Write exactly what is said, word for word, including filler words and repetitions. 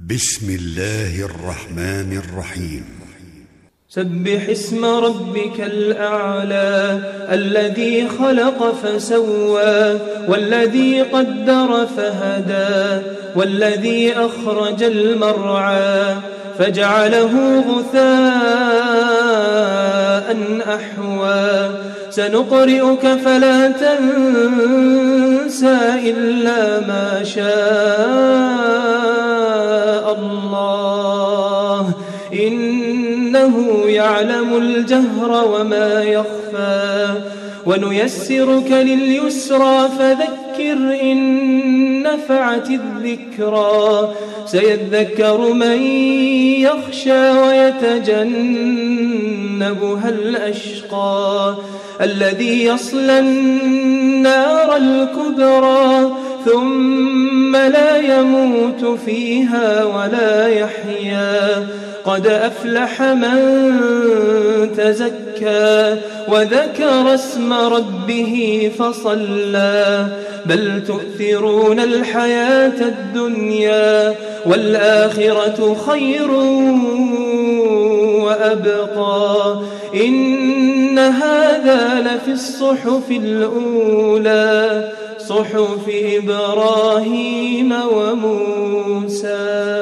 بسم الله الرحمن الرحيم. سبح اسم ربك الأعلى الذي خلق فسوى والذي قدر فهدى والذي أخرج المرعى فجعله غثاء أحوى سنقرئك فلا تنسى إلا ما شاء الله إنه يعلم الجهر وما يخفى ونيسرك لليسرى فذكر إن نفعت الذكرى سيذكر من يخشى ويتجنبها الأشقى الذي يصلى النار الكبرى ثم لا يموت فيها ولا يحيا قد أفلح من تزكى وذكر اسم ربه فصلى بل تؤثرون الحياة الدنيا والآخرة خير وأبقى إن هذا لفي الصحف الأولى صحف إبراهيم وموسى.